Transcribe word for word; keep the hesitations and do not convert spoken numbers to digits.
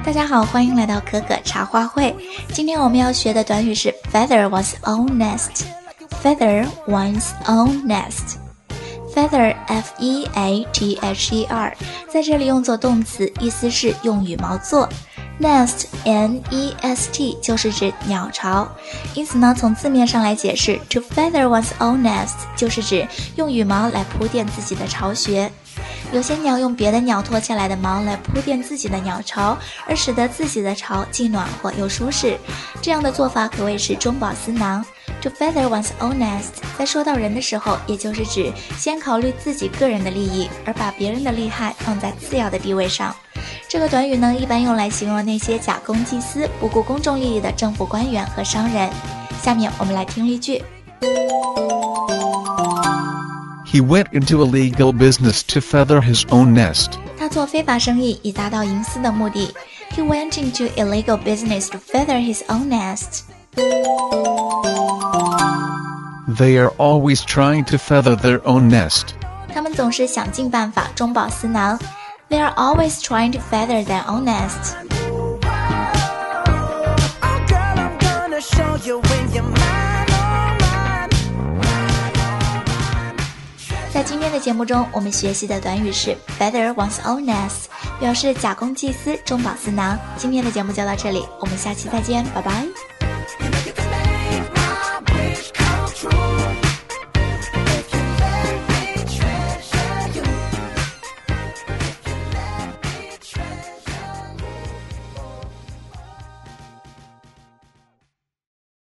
大家好，欢迎来到可可茶话会。今天我们要学的短语是 feather one's own nest。 feather one's own nest， feather F E A T H E R 在这里用作动词，意思是用羽毛做。Nest N E S T 就是指鸟巢，因此呢，从字面上来解释 to feather one's own nest 就是指用羽毛来铺垫自己的巢穴。有些鸟用别的鸟脱下来的毛来铺垫自己的鸟巢，而使得自己的巢既暖和又舒适，这样的做法可谓是中饱私囊。To feather one's own nest 在说到人的时候，也就是指先考虑自己个人的利益，而把别人的利害放在次要的地位上。这个短语呢，一般用来形容那些假公济私、不顾公众利益的政府官员和商人。下面我们来听例句。 He went into illegal business to feather his own nest. 他做非法生意以达到营私的目的。He went into illegal business to feather his own nest. They are always trying to feather their own nest. 他们总是想尽办法中饱私囊。They are always trying to feather their own nest. 在今天的节目中，我们学习的短语是 feather one's own nest， 表示假公济私、中饱私囊。今天的节目就到这里，我们下期再见，拜拜。